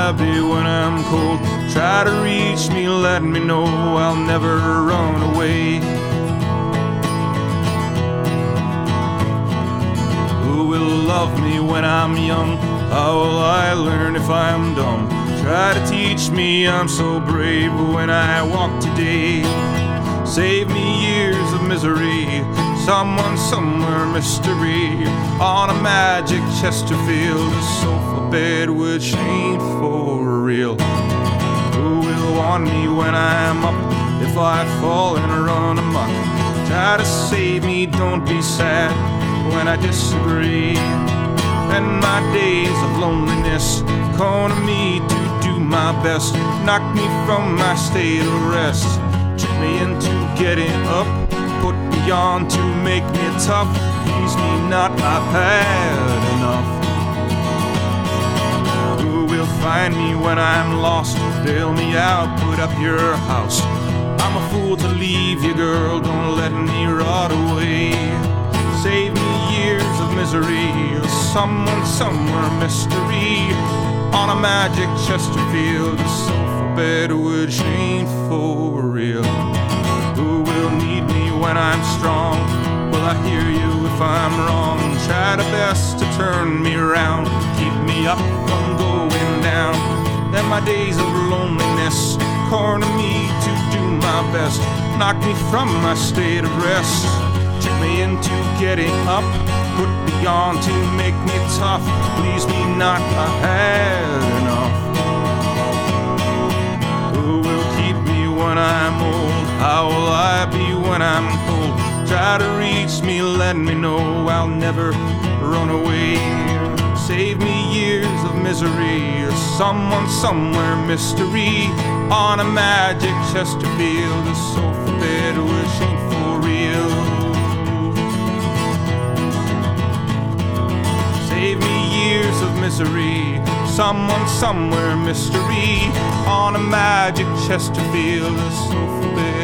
I be when I'm cold? Try to reach me, let me know I'll never run away. Who will love me when I'm young? How will I learn if I'm dumb? Try to teach me I'm so brave when I walk today. Save me years of misery, someone, somewhere, mystery. On a magic Chesterfield, a sofa bed which ain't for real. Who will want me when I'm up if I fall and run amok? Try to save me, don't be sad when I disagree. And my days of loneliness corner me to do my best. Knock me from my state of rest, trick me into getting up, put me on to make me tough. Please me not, I've had enough. Who will find me when I'm lost? Bail me out, put up your house. I'm a fool to leave you, girl, don't let me rot away. Save me years of misery, someone, somewhere, mystery. On a magic Chesterfield, a sofa bed which ain't for real. Who will need me when I'm strong? Will I hear you if I'm wrong? Try the best to turn me around, keep me up from going down. Then my days of loneliness corner me to do my best. Knock me from my state of rest, trick me into getting up, put me on to make me tough. Please me not, I've had enough. Who will keep me when I'm old? How will I be when I'm cold? Try to reach me, let me know I'll never run away. Save me years of misery, someone, somewhere, mystery. On a magic Chesterfield, a sofa bed which ain't for real. Save me years of misery, someone, somewhere, mystery. On a magic Chesterfield, a sofa bed.